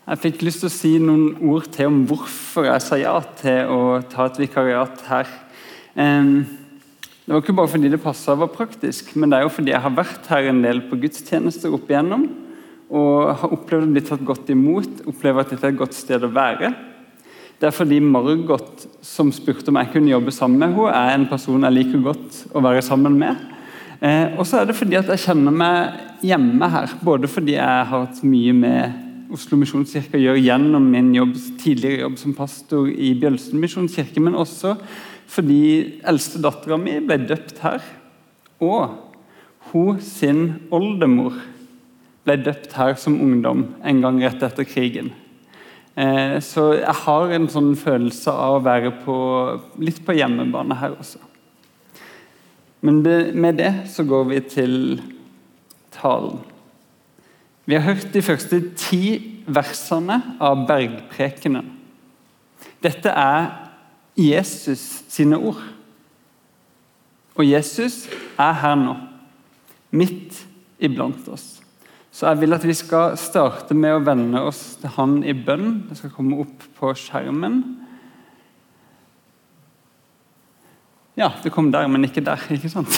Jeg fikk lyst til å si noen ord til om hvorfor jeg sa ja til å ta et vikariat her. Det var ikke bare fordi det passet var praktisk, men det er jo fordi jeg har vært her en del på gudstjenester opp igjennom, og har opplevd å bli tatt godt imot, opplever at dette er et godt sted å være. Det er fordi Margot, som spurte om jeg kunne jobbe sammen med henne, er en person jeg liker godt å være sammen med. Og så er det fordi at jeg kjenner meg hjemme her, både fordi jeg har hatt mye med Oslo Misjonskirke å gjøre gjennom min tidligere jobb som pastor i Bjølsen Misjonskirke, men også fordi eldste datteren min ble døpt her, og hun sin oldemor ble døpt her som ungdom en gang rett etter krigen. Så jeg har en sånn følelse av å være litt på hjemmebane her også. Men med det så går vi til talen. Vi har hørt de første 10 versene av bergprekenen. Dette er Jesus sine ord. Og Jesus er her nå, midt iblant oss. Så jeg vil at vi skal starte med å vende oss til han i bønn. Det skal komme opp på skjermen. Ja, det kom der, men ikke der, ikke sant?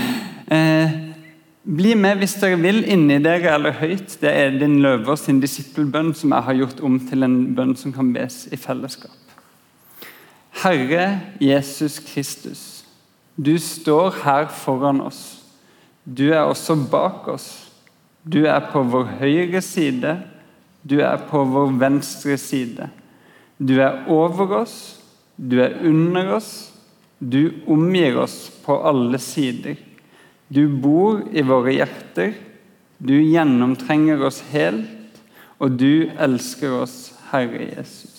Bli med hvis dere vil, inni dere eller høyt. Det er din løver sin disippelbønn som jeg har gjort om til en bønn som kan bes i fellesskap. Herre Jesus Kristus, du står her foran oss. Du er også bak oss. Du er på vår høyre side. Du er på vår venstre side. Du er over oss. Du er under oss. Du omgir oss på alle sider. Du bor i våre hjerter, du gjennomtrenger oss helt, og du elsker oss, Herre Jesus.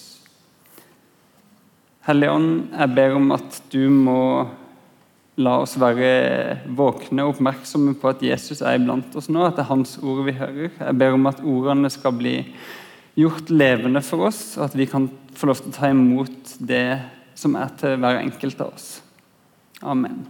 Hellige Ånd, jeg ber om at du må la oss være våkne og oppmerksomme på at Jesus er iblant oss nå, at det er hans ord vi hører. Jeg ber om at ordene skal bli gjort levende for oss, og at vi kan få lov til å ta imot det som er til hver enkelt av oss. Amen.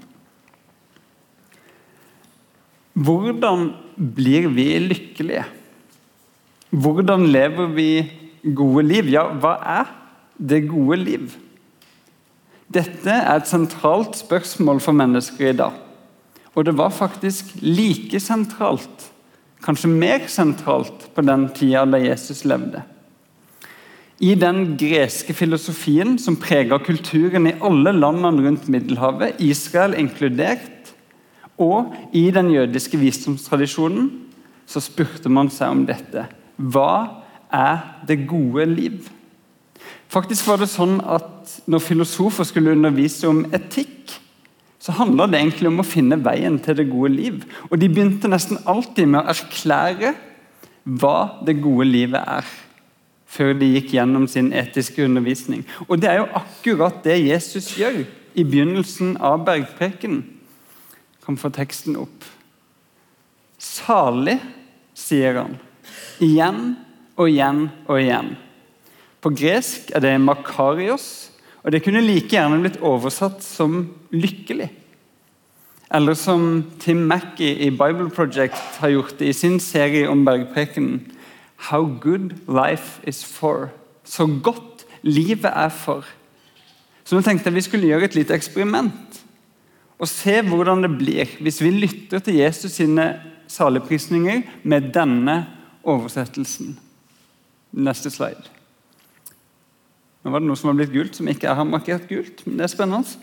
Hvordan blir vi lykkelige? Hvordan lever vi gode liv? Ja, hva er det gode liv? Dette er et sentralt spørsmål for mennesker i dag. Og det var faktisk like sentralt, kanskje mer sentralt på den tida da Jesus levde. I den greske filosofien som preget kulturen i alle landene rundt Middelhavet, Israel inkludert, og i den jødiske visdomstradisjonen så spurte man seg om dette. Hva er det gode liv? Faktisk var det sånn at når filosofer skulle undervise om etikk, så handlet det egentlig om å finne veien til det gode liv. Og de begynte nesten alltid med å erklære hva det gode livet er, før de gikk gjennom sin etiske undervisning. Og det er jo akkurat det Jesus gjør i begynnelsen av bergprekenen. Kan få teksten opp. Salig, sier han, igjen og igjen og igjen. På gresk er det makarios, og det kunne like gjerne blitt oversatt som lykkelig. Eller som Tim Mackey i Bible Project har gjort det i sin serie om bergprekenen, How good life is for. Så godt livet er for. Så nå tenkte jeg vi skulle gjøre et lite eksperiment, og se hvordan det blir hvis vi lytter til Jesus sine saligprisninger med denne oversettelsen. Neste slide. Nå var det noe som har blitt gult, som ikke har markert gult, men det er spennende.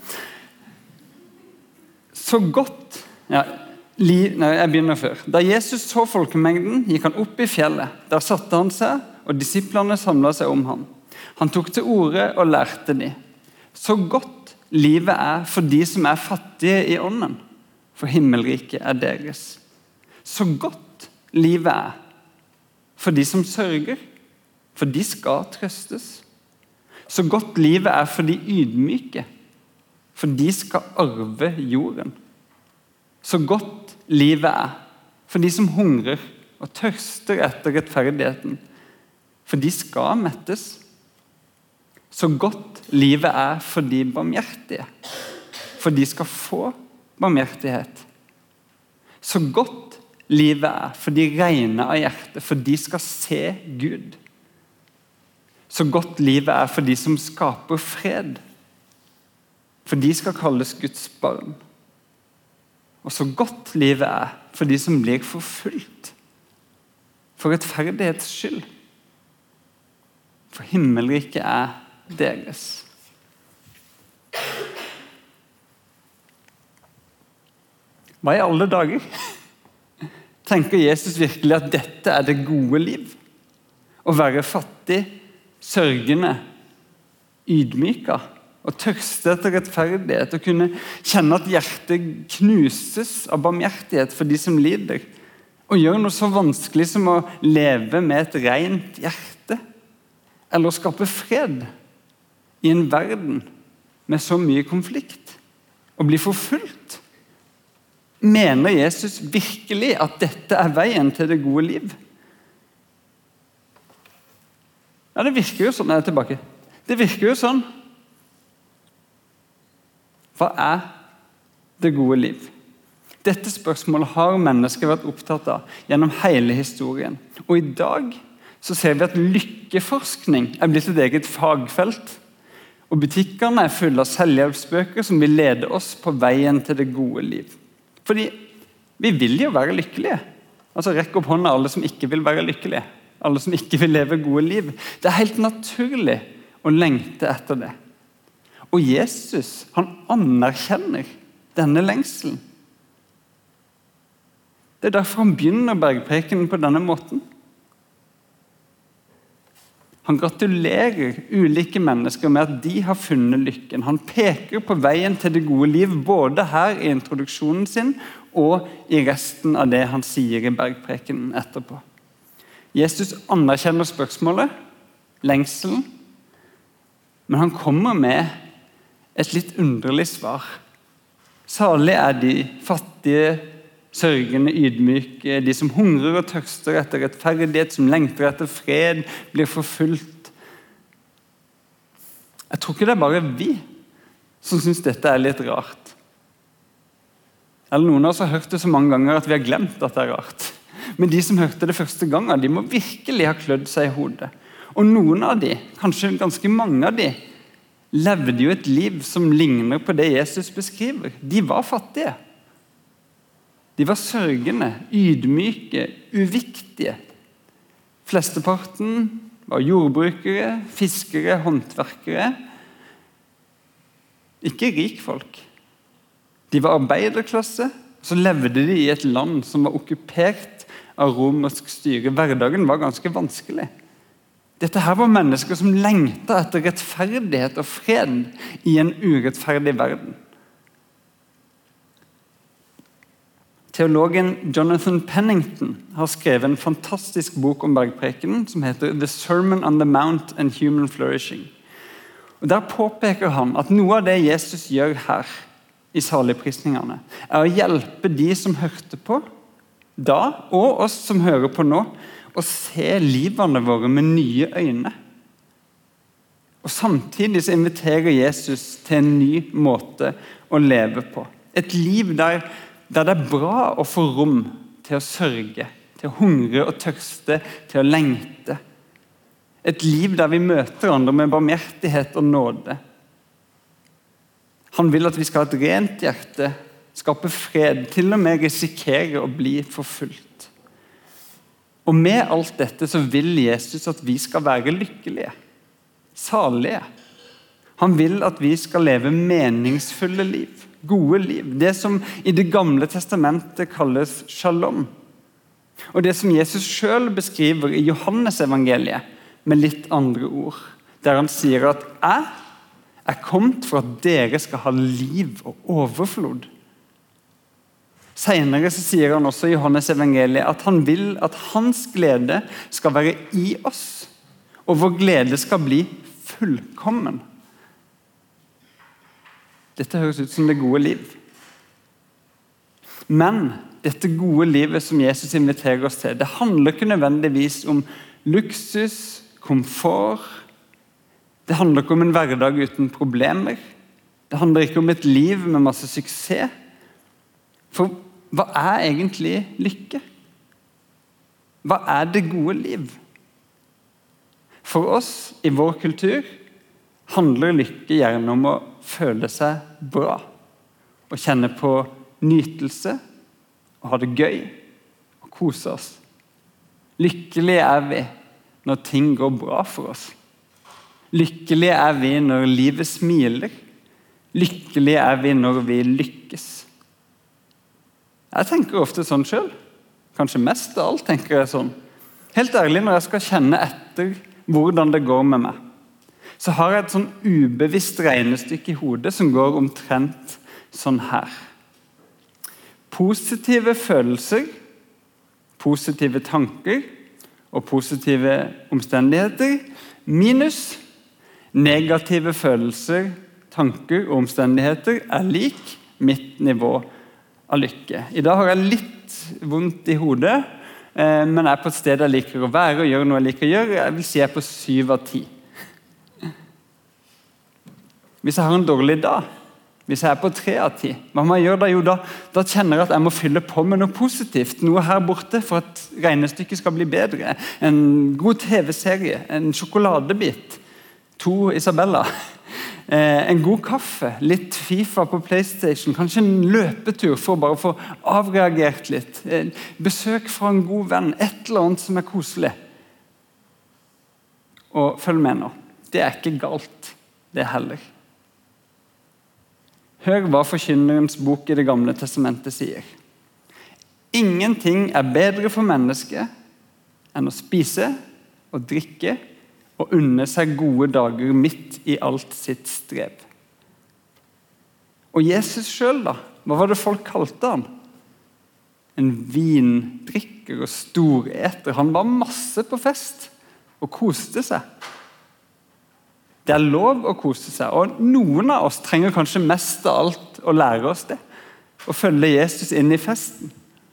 Så godt... jeg begynner før. Da Jesus så folkemengden, gikk han opp i fjellet. Der satte han seg, og disiplene samlet seg om ham. Han tok til orde og lærte dem. Så godt livet er for de som er fattige i ånden, for himmelriket er deres. Så godt livet er for de som sørger, for de skal trøstes. Så godt livet er for de ydmyke, for de skal arve jorden. Så godt livet er for de som hungrer og tørster etter rettferdigheten, for de skal mettes. Så godt livet er for de barmhjertige, for de skal få barmhjertighet. Så godt livet er for de rene av hjertet, for de skal se Gud. Så godt livet er for de som skaper fred. For de skal kalles Guds barn. Og så godt livet er for de som blir forfulgt. For rettferdighets skyld. For himmelriket er deres. Hva i alle dager? Tenker Jesus virkelig at dette er det gode liv? Å være fattig, sørgende, ydmyka og tørste etter rettferdighet og kunne kjenne at hjertet knuses av barmhjertighet for de som lider og gjøre noe så vanskelig som å leve med et rent hjerte eller å skape fred i en verden med så mye konflikt og bli forfulgt. Mener Jesus virkelig at dette er veien til det gode liv? Ja, det virker jo sånn. Jeg er tilbake. Det virker jo sånn. Hva er det gode liv? Dette spørsmålet har mennesker vært opptatt av gjennom hele historien. Og i dag så ser vi at lykkeforskning er blitt et eget fagfelt. Og butikkene er fulle av selvhjelpsbøker som vil lede oss på veien til det gode liv. Fordi vi vil jo være lykkelige. Altså rekk opp hånda alle som ikke vil være lykkelige. Alle som ikke vil leve gode liv. Det er helt naturlig å lengte etter det. Og Jesus, han anerkjenner denne lengselen. Det er derfor han begynner bergprekenen på denne måten. Han gratulerer ulike mennesker med at de har funnet lykken. Han peker på veien til det gode liv, både her i introduksjonen sin og i resten av det han sier i bergprekenen etterpå. Jesus anerkjenner spørsmålet, lengselen, men han kommer med et litt underlig svar. Salig er de fattige, sørgende, ydmyke, de som hungrer og tørster etter rettferdighet, som lengter etter fred, blir forfulgt. Jeg tror ikke det er bare vi som synes dette er litt rart. Eller noen av oss har hørt det så mange ganger at vi har glemt at det er rart. Men de som hørte det første gangen, de må virkelig ha klødd seg i hodet. Og noen av de, kanskje ganske mange av de, levde jo et liv som ligner på det Jesus beskriver. De var fattige. De var sørgende, ydmyke, uviktige. Flesteparten var jordbrukere, fiskere, håndverkere. Ikke rikfolk. De var arbeiderklasse, så levde de i et land som var okkupert av romersk styre. Hverdagen var ganske vanskelig. Dette her var mennesker som lengtet etter rettferdighet og fred i en urettferdig verden. Teologen Jonathan Pennington har skrevet en fantastisk bok om bergprekenen som heter The Sermon on the Mount and Human Flourishing. Og der påpeker han at noe av det Jesus gjør her i saligprisningene er å hjelpe de som hørte på da, og oss som hører på nå, å se livene våre med nye øyne. Og samtidig så inviterer Jesus til en ny måte å leve på. Et liv der det er bra å få rom til å sørge, til å hungre og tørste, til å lengte. Et liv der vi møter andre med barmhjertighet og nåde. Han vil at vi skal ha et rent hjerte, skape fred, til og med risikere å bli forfulgt. Og med alt dette så vil Jesus at vi skal være lykkelige, salige. Han vil at vi skal leve meningsfulle liv, gode liv. Det som i Det gamle testamentet kalles shalom. Og det som Jesus selv beskriver i Johannes evangeliet med litt andre ord. Der han sier at jeg er kommet for at dere skal ha liv og overflod. Senere så sier han også i Johannes evangeliet at han vil at hans glede skal være i oss, og vår glede skal bli fullkommen. Dette høres ut som det gode liv. Men dette gode livet som Jesus inviterer oss til, det handler ikke nødvendigvis om luksus, komfort. Det handler ikke om en hverdag uten problemer. Det handler ikke om et liv med masse suksess. For hva er egentlig lykke? Hva er det gode liv? For oss, i vår kultur, handler lykke gjerne om å føle seg bra, og kjenne på nytelse, og ha det gøy, og kose oss. Lykkelige er vi når ting går bra for oss. Lykkelige er vi når livet smiler. Lykkelige er vi når vi lykkes. Jeg tenker ofte sånn selv. Kanskje mest av alt tenker jeg sånn. Helt ærlig, når jeg skal kjenne etter hvordan det går med meg, så har jeg et sånn ubevisst regnestykke i hodet som går omtrent sånn her. Positive følelser, positive tanker og positive omstendigheter minus negative følelser, tanker og omstendigheter er lik mitt nivå av lykke. I dag har jeg litt vondt i hodet, men jeg er på et sted jeg liker å være og gjøre noe jeg liker å gjøre. Jeg vil si jeg er på 7 av 10. Hvis jeg har en dårlig dag, hvis jeg er på 3 av 10, hva må jeg gjøre da? Jo, da kjenner jeg at jeg må fylle på med noe positivt, noe her borte for at regnestykket skal bli bedre. En god TV-serie, en sjokoladebit, 2 Isabella, en god kaffe, litt FIFA på PlayStation, kanskje en løpetur for å bare få avreagert litt, besøk fra en god venn, et eller annet som er koselig. Og følg med nå, det er ikke galt, det heller. Hør hva Forkynnerens bok i Det gamle testamentet sier. Ingenting er bedre for mennesket enn å spise og drikke og unne seg gode dager midt i alt sitt strev. Og Jesus selv da, hva var det folk kalte han? En vindrikker og storeter. Han var masse på fest og koste seg. Det er lov å kose seg, og noen av oss trenger kanskje mest av alt å lære oss det, å følge Jesus inn i festen.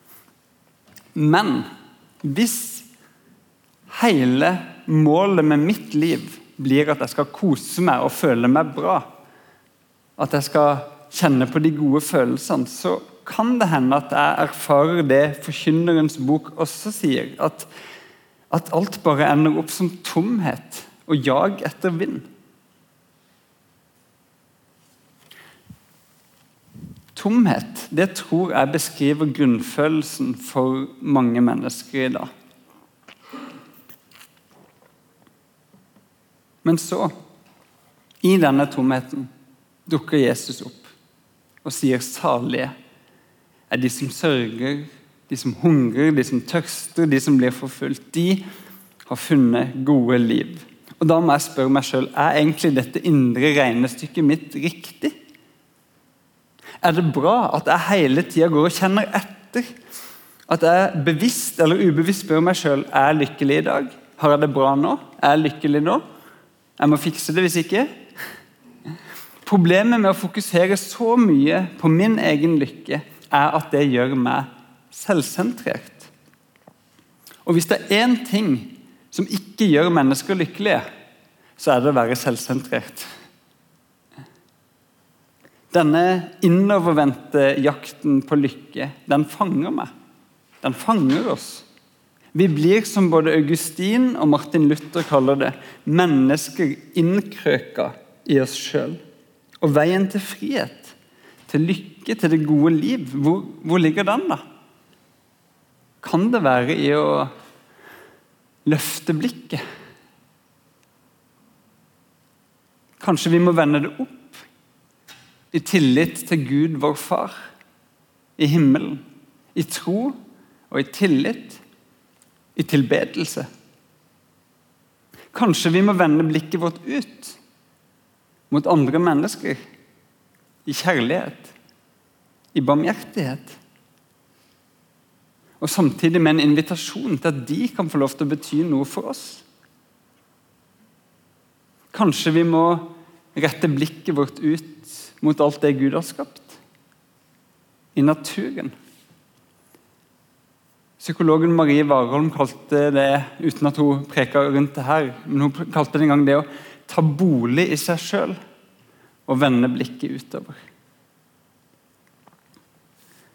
Men hvis hele målet med mitt liv blir at jeg skal kose meg og føle meg bra, at jeg skal kjenne på de gode følelsene, så kan det hende at jeg erfarer det Forkynnerens bok også sier, at alt bare ender opp som tomhet og jag etter vind. Tomhet, det tror jeg beskriver grunnfølelsen for mange mennesker i dag. Men så, i denne tomheten, dukker Jesus opp og sier salige er de som sørger, de som hungrer, de som tørster, de som blir forfulgt. De har funnet gode liv. Og da må jeg spørre meg selv, er egentlig dette indre regnestykket mitt riktig? Er det bra at jeg hele tiden går og kjenner etter? At jeg bevisst eller ubevisst spør meg selv, er jeg lykkelig i dag? Har jeg det bra nå? Er jeg lykkelig nå? Jeg må fikse det hvis ikke. Problemet med å fokusere så mye på min egen lykke er at det gjør meg selvsentrert. Og hvis det er en ting som ikke gjør mennesker lykkelige, så er det å være selvsentrert. Denne innovervendte jakten på lykke, den fanger meg. Den fanger oss. Vi blir, som både Augustin og Martin Luther kaller det, mennesker innkrøka i oss selv. Og veien til frihet, til lykke, til det gode liv, hvor ligger den da? Kan det være i å løfte blikket? Kanskje vi må vende det opp? I tillit til Gud, vår far, i himmelen, i tro og i tillit, i tilbedelse. Kanskje vi må vende blikket vårt ut mot andre mennesker, i kjærlighet, i barmhjertighet, og samtidig med en invitasjon til at de kan få lov til å bety noe for oss. Kanskje vi må rette blikket vårt ut mot alt det Gud har skapt i naturen. Psykologen Marie Warholm kalte det, uten at hun preker rundt det her, men hun kalte det en gang det å ta bolig i seg selv og vende blikket utover.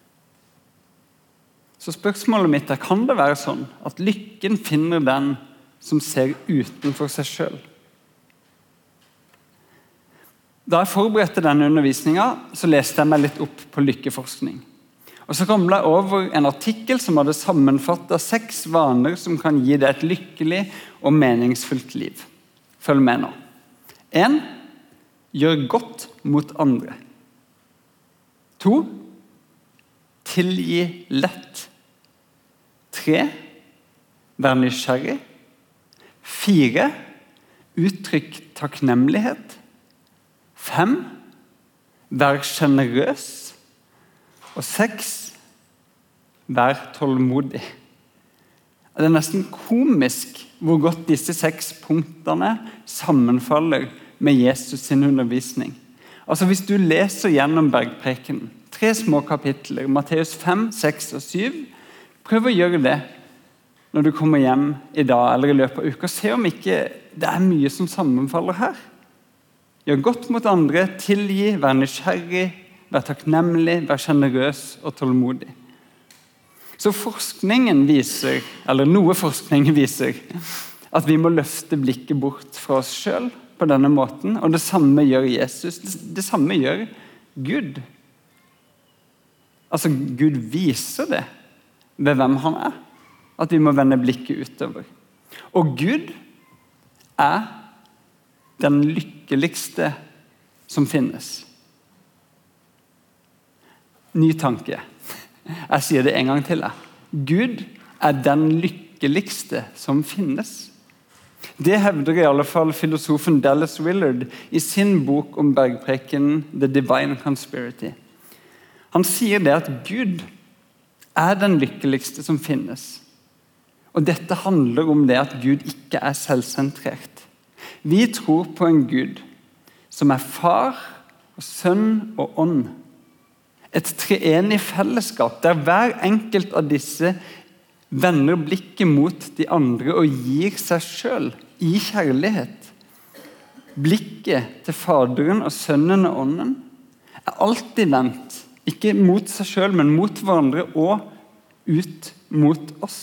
Så spørsmålet mitt er, kan det være sånn at lykken finner den som ser utenfor seg selv. Da jeg forberedte denne undervisningen, så leste jeg meg litt opp på lykkeforskning. Og så kom jeg over en artikkel som hadde sammenfattet 6 vaner som kan gi deg et lykkelig og meningsfullt liv. Følg med nå. 1. Gjør godt mot andre. 2. Tilgi lett. 3. Vær nysgjerrig. 4. Uttrykk takknemlighet. 5. Vær generøs. Og 6. Vær tålmodig. Det er nesten komisk hvor godt disse 6 punktene sammenfaller med Jesus sin undervisning. Altså hvis du leser gjennom Bergprekenen, 3 små kapitler, Matteus 5, 6 og 7, prøv å gjøre det når du kommer hjem i dag eller i løpet av uka. Se om ikke det er mye som sammenfaller her. Gjør godt mot andre, tilgi, vær nysgjerrig, vær takknemlig, vær generøs og tålmodig. Så forskningen viser, eller noe forskning viser, at vi må løfte blikket bort fra oss selv på denne måten, og det samme gjør Jesus, det samme gjør Gud. Altså Gud viser det ved hvem han er, at vi må vende blikket utover. Og Gud er den lykkeligste som finnes. Ny tanke. Jeg sier det en gang til. Gud er den lykkeligste som finnes. Det hevder i alle fall filosofen Dallas Willard i sin bok om bergprekenen The Divine Conspiracy. Han sier det at Gud er den lykkeligste som finnes. Og dette handler om det at Gud ikke er selvsentrert. Vi tror på en Gud som er far og sønn og ånd. Et treenig fellesskap der hver enkelt av disse vender blikket mot de andre og gir seg selv i kjærlighet. Blikket til Faderen og Sønnen og Ånden er alltid vendt, ikke mot seg selv, men mot hverandre og ut mot oss.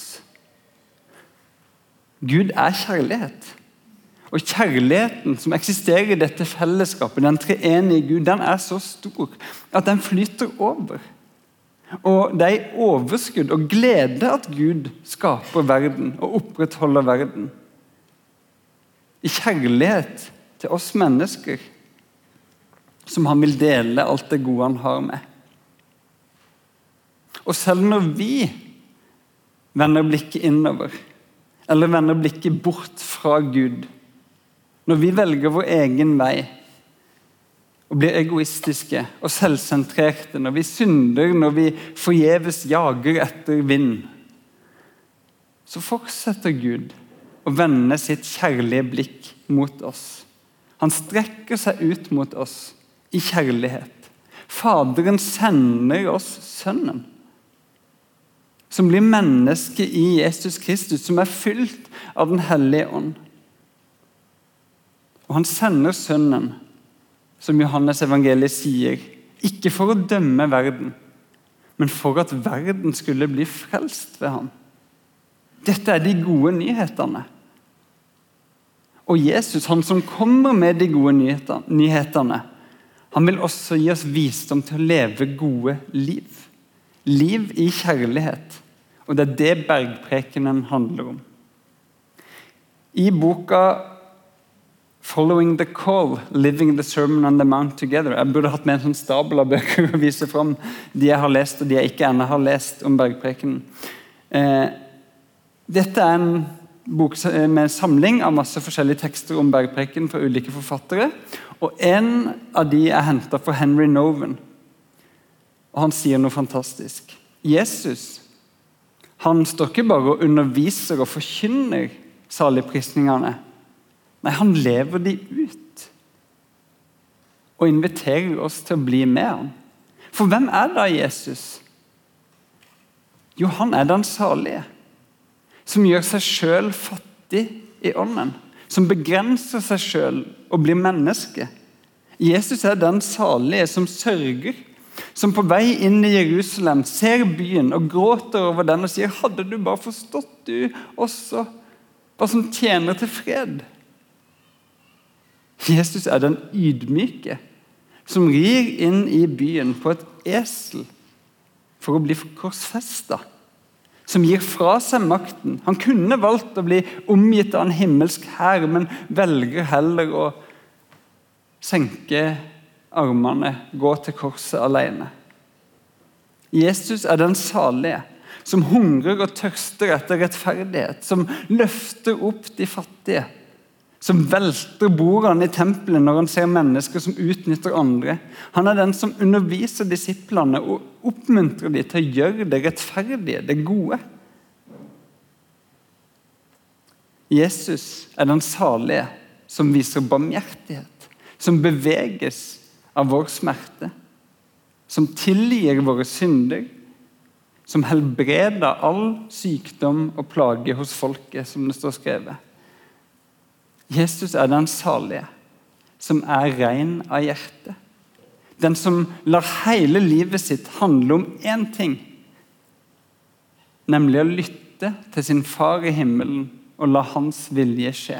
Gud er kjærlighet. Og kjærligheten som eksisterer i dette fellesskapet, den treenige Gud, den er så stor at den flyter over. Og det er i overskudd og glede at Gud skaper verden og opprettholder verden. I kjærlighet til oss mennesker, som han vil dele alt det gode han har med. Og selv når vi vender blikket innover, eller vender blikket bort fra Gud, når vi velger vår egen vei og blir egoistiske og selvsentrerte, når vi synder, når vi forgjeves jager etter vind, så fortsetter Gud å vende sitt kjærlige blikk mot oss. Han strekker seg ut mot oss i kjærlighet. Faderen sender oss sønnen, som blir menneske i Jesus Kristus, som er fylt av den hellige ånd. Og han sender sønnen, som Johannes evangeliet sier, ikke for å dømme verden, men for at verden skulle bli frelst ved ham. Dette er de gode nyhetene. Og Jesus, han som kommer med de gode nyhetene, han vil også gi oss visdom til å leve gode liv. Liv i kjærlighet. Og det er det bergprekenen handler om. I boka Following the Call, Living the Sermon on the Mount Together. Jeg burde hatt med en sånn stabel av bøker å vise frem de jeg har lest og de jeg ikke ennå har lest om bergprekenen. Dette er en bok med en samling av masse forskjellige tekster om bergprekenen fra ulike forfattere, og en av de er hentet fra Henry Nouwen. Og han sier noe fantastisk. Jesus, han står ikke bare og underviser og forkynner saligprisningene. Nei, han lever de ut og inviterer oss til å bli med ham. For hvem er da Jesus? Jo, han er den salige, som gjør seg selv fattig i ånden, som begrenser seg selv og blir menneske. Jesus er den salige som sørger, som på vei inn i Jerusalem ser byen og gråter over den og sier, hadde du bare forstått du også og som tjener til fred. Jesus er den ydmyke, som rir inn i byen på et esel for å bli korsfestet, som gir fra seg makten. Han kunne valgt å bli omgitt av en himmelsk hær, men velger heller å senke armene, gå til korset alene. Jesus er den salige, som hungrer og tørster etter rettferdighet, som løfter opp de fattige, som velter bordene i tempelet når han ser mennesker som utnytter andre. Han er den som underviser disiplene og oppmuntrer dem til å gjøre det rettferdige, det gode. Jesus er den salige som viser barmhjertighet, som beveges av vår smerte, som tilgir våre synder, som helbreder all sykdom og plage hos folket, som det står skrevet. Jesus er den salige, som er ren av hjerte. Den som lar hele livet sitt handle om én ting, nemlig å lytte til sin far i himmelen og la hans vilje skje.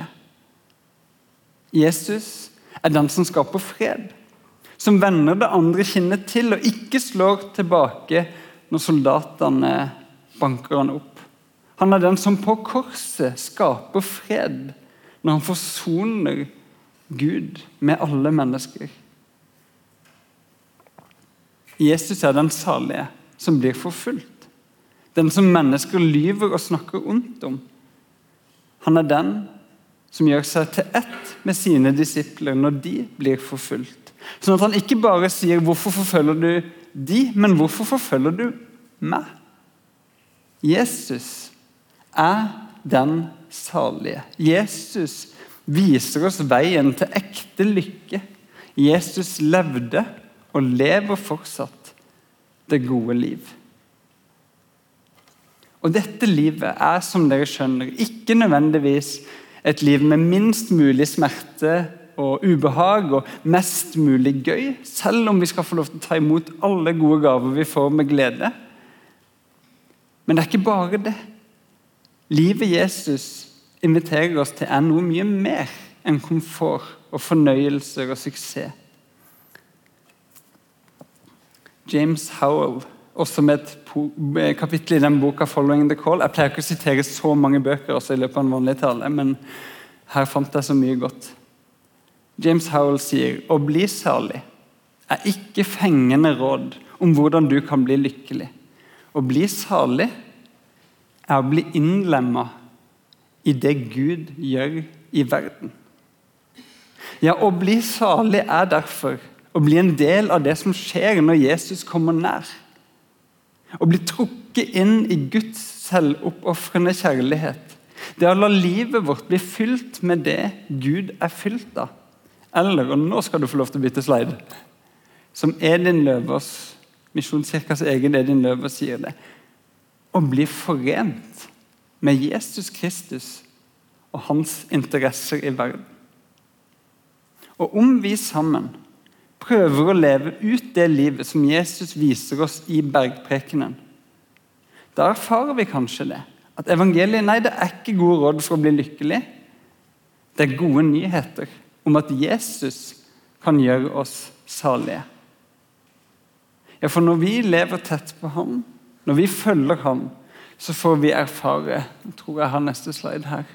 Jesus er den som skaper fred, som vender det andre kinnet til og ikke slår tilbake når soldatene banker han opp. Han er den som på korset skaper fred når han forsoner Gud med alle mennesker. Jesus er den salige som blir forfulgt, den som mennesker lyver og snakker ondt om. Han er den som gjør seg til ett med sine disipler når de blir forfulgt. Sånn at han ikke bare sier, hvorfor forfølger du de, men hvorfor forfølger du meg? Jesus er den salige. Jesus viser oss veien til ekte lykke. Jesus levde og lever fortsatt det gode liv. Og dette livet er, som dere skjønner, ikke nødvendigvis et liv med minst mulig smerte og ubehag og mest mulig gøy, selv om vi skal få lov til å ta imot alle gode gaver vi får med glede. Men det er ikke bare det. Livet Jesus inviterer oss til er noe mye mer enn komfort og fornøyelser og suksess. James Howell, også med et kapittel i den boka Following the Call. Jeg pleier ikke å sitere så mange bøker også i løpet av en vanlig tale, men her fant jeg så mye godt. James Howell sier, å bli salig er ikke fengende råd om hvordan du kan bli lykkelig. Å bli salig er å bli innlemmet i det Gud gjør i verden. Ja, å bli salig er derfor å bli en del av det som skjer når Jesus kommer nær. Å bli trukket inn i Guds selvoppofrende kjærlighet. Det å la livet vårt bli fylt med det Gud er fylt av. Eller, og nå skal du få lov til å bytte slide, som Edin Løvås, Misjonskirkas egen Edin Løvås sier det, å bli forent med Jesus Kristus og hans interesser i verden. Og om vi sammen prøver å leve ut det livet som Jesus viser oss i bergprekenen, da erfarer vi kanskje det, at evangeliet, nei, det er ikke gode råd for å bli lykkelig, det er gode nyheter om at Jesus kan gjøre oss salige. Ja, for når vi lever tett på ham, når vi følger ham, så får vi erfare, jeg tror jeg har neste slide her.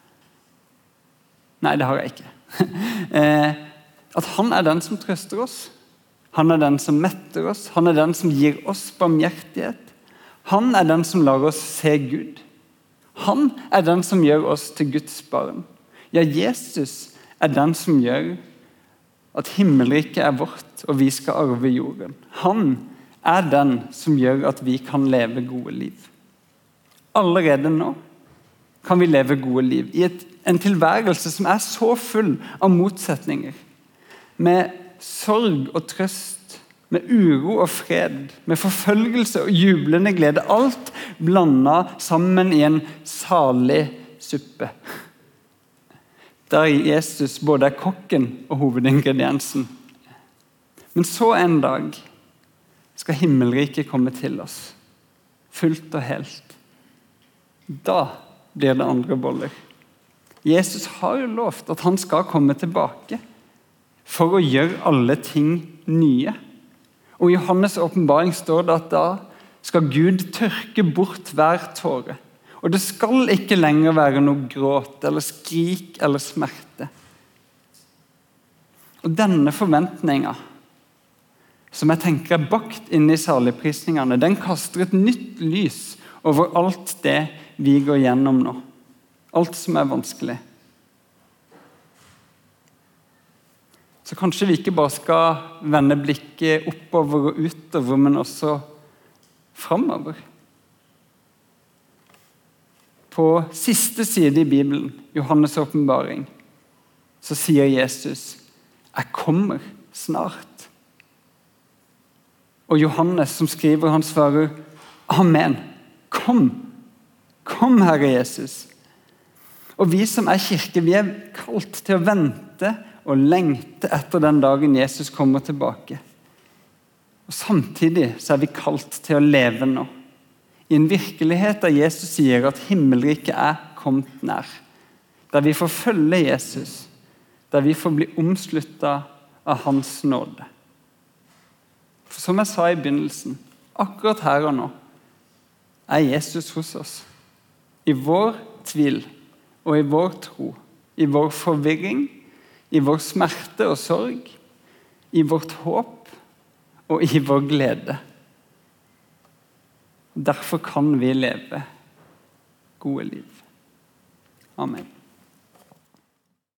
Nei, det har jeg ikke. At han er den som trøster oss. Han er den som metter oss. Han er den som gir oss barmhjertighet. Han er den som lar oss se Gud. Han er den som gjør oss til Guds barn. Ja, Jesus er den som gjør at himmelriket er vårt, og vi skal arve jorden. Han er den som gjør at vi kan leve gode liv. Allerede nå kan vi leve gode liv i en tilværelse som er så full av motsetninger, med sorg og trøst, med uro og fred, med forfølgelse og jublende glede, alt blandet sammen i en salig suppe. Der Jesus både er kokken og hovedingrediensen. Men så en dag skal himmelriket komme til oss, fullt og helt. Da blir det andre boller. Jesus har jo lovt at han skal komme tilbake for å gjøre alle ting nye. Og i Johannes åpenbaring står det at da skal Gud tørke bort hver tåre. Og det skal ikke lenger være noe gråt eller skrik eller smerte. Og denne forventningen, som jeg tenker er bakt inn i saligprisningene, den kaster et nytt lys over alt det vi går gjennom nå. Alt som er vanskelig. Så kanskje vi ikke bare skal vende blikket oppover og utover, men også fremover. På siste side i Bibelen, Johannes åpenbaring, så sier Jesus, «Jeg kommer snart». Og Johannes som skriver, han svarer, «Amen, kom, kom Herre Jesus». Og vi som er kirke, vi er kalt til å vente og lengte etter den dagen Jesus kommer tilbake. Og samtidig så er vi kalt til å leve nå. I en virkelighet der Jesus sier at himmelriket er kommet nær. Der vi får følge Jesus. Der vi får bli omsluttet av hans nåde. For som jeg sa i begynnelsen, akkurat her og nå, er Jesus hos oss. I vår tvil og i vår tro, i vår forvirring, i vår smerte og sorg, i vårt håp og i vår glede. Derfor kan vi leve gode liv. Amen.